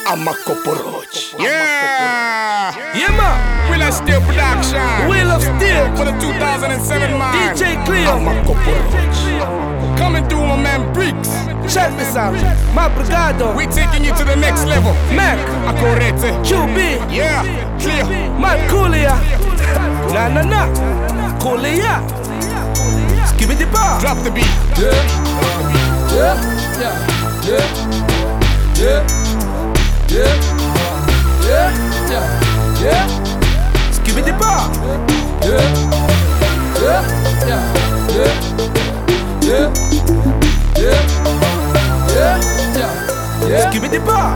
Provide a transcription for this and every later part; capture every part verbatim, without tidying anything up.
Amakoporoch. Yeah! Yeah, man. Wheel of Steel production. Wheel of Steel. For the two thousand seven man. D J Cleo. Amakoporoch. Coming through my man Bricks. Check this out. My brigado. We taking you to the next level. Mac. Akorete. Q B. Yeah. Clear. Matt Coolia. Na na na. Coolia. Skip the bar. Drop the beat. Yeah. Yeah. Yeah. Yeah. Yeah. Yeah, yeah, yeah, yeah. Skip it the bar. Yeah, yeah, yeah, yeah, yeah, yeah, yeah, yeah, yeah. Skip it the bar.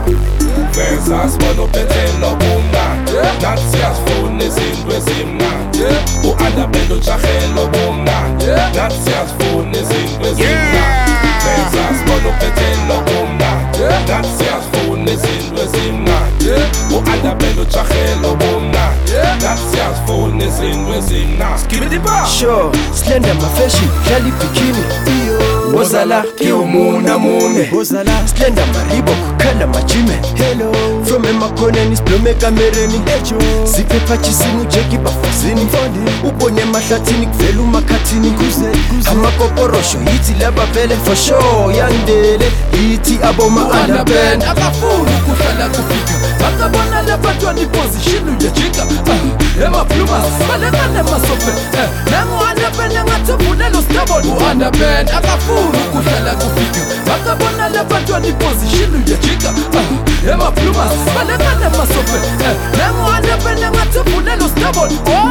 Fensas monopete no bunga. Natsias phone izindwe zimnandi. U-andabendo chahelo bunga. Natsias phone izindwe zimnandi. Fensas monopete no bunga. Natsias phone izindwe zimnandi. U-andabendo chahelo bunga. Natsias phone izindwe zimnandi. Skip it the bar. Sure, slender mafeshi, jali bikini. Wozala, kiumuna mune. Wozala, slender maribo, kala majime. Hello, from emakone nisplome kamereni. Zipe pachisini, jeki bafazini. Ubone mahlatini, kvelu makatini. Amakoporosho, iti laba vele for sure. Yandele, iti aboma Underband, akafuru kuhlala kufika. Bakabona lebatwa ni position uyajika. Ema plumas, balekane masofe. Nangu underband ngatubune lo stubborn. Underband, akafuru kuhlala kufika. Bakabona lebatwa ni position uyajika. Ema plumas, balekane masofe. Nangu underband ngatubune lo stubborn.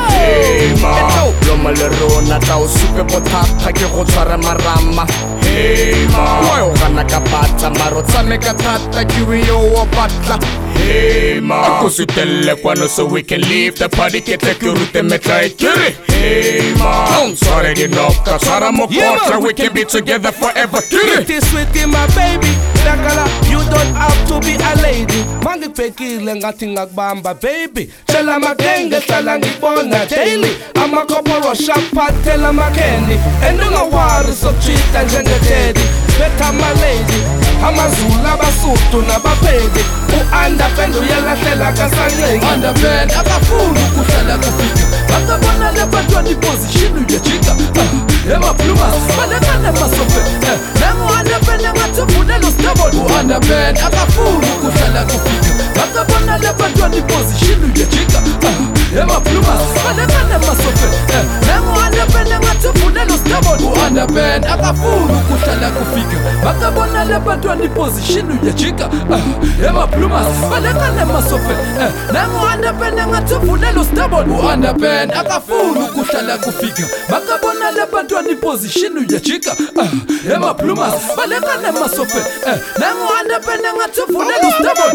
Hey ma, loma lerona ta o supe potata ke go tshwara marama. Hey ma, wa kana ka patsa maro tsameka thata ke yo wa patla. Hey ma, go sutelle kwano so we can leave the party ke te ke rute me try kiri. Hey ma, don't sorry the knock sara mo kota we can be together forever kiri. Sweetie, sweetie, my baby. Dakala, you don't have to be a lady. Mangi pekile ngati ngakbamba baby. Tell my gang tala ngibona daily. Amakoporo shapa tell my candy. Endunga wari so cheat and jengetedi. Better my lady. Amazula basutu na bapedi. U-andapendo yelahlela kasanyengi. Underband, akafuru kuhlala kufika. Bakabona lebatwa ni position uyajika. Ema plumas, balekane masofe. Nangu underband ngatubune lo stubborn. Underband, akafuru kuhlala kufika. Bakabona lebatwa ni position uyajika. Ema plumas, balekane masofe. Nangu underband ngatubune lo stubborn. Underband, akafuru kuhlala kufika. Bakabona lebatwa ni position uyajika. Ema plumas, balekane masofe. Nangu underband ngatubune lo stubborn. Underband, akafuru kuhlala kufika. Bakabona lebatwa ni position uyajika. Ema plumas, balekane masofe. Nangu underband ngatubune lo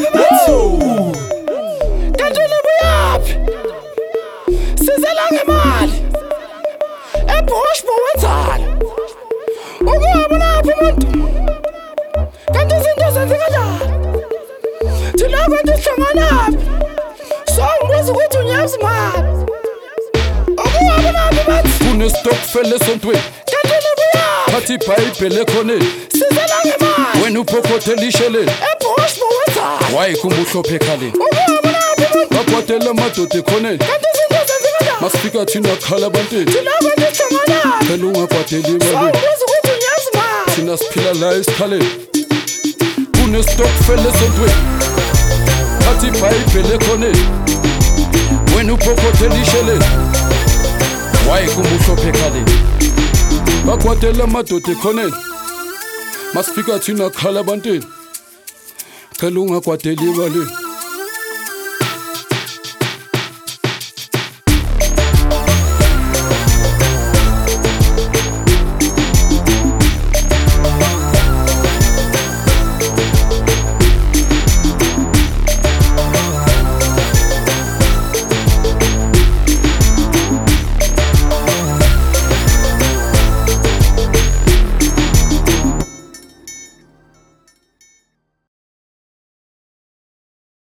stubborn. Kanjule buyapi. Sizela ngemali. Ebush buwenzala. Ukuyabona apho umuntu. Kanti izinto zenzeka njani? Thina abantu sihlangana. So ngibuza ukuthi unyazi mali. Ukuyabona apho umuntu. Kune stock fele sontweni. Kanjule buyapi. Phathi ibhayibheli ekhoneni. Sizela ngemali. Wena uphokothela isheleni. Ebush buwenzala. Wayikhumba uhlophe ekhaleni. Ukuyabona apho umuntu. Bakwatela amadoda ekhoneni. Kanti izinto zenzeka njani? Masifika thina khala abantini. Thina abantu sihlangana. Phela ungabhadeli So imali. ngibuza ukuthi unyazi mali. Thina siphila la esikhaleni. Kune stock fele sontweni. Phathi ibhayibheli ekhoneni. Wena uphokothela isheleni. Wayikhumba uhlophe ekhaleni. Bakwatela amadoda ekhoneni. Masifika thina khala abantini. Phela ungabhadeli imali.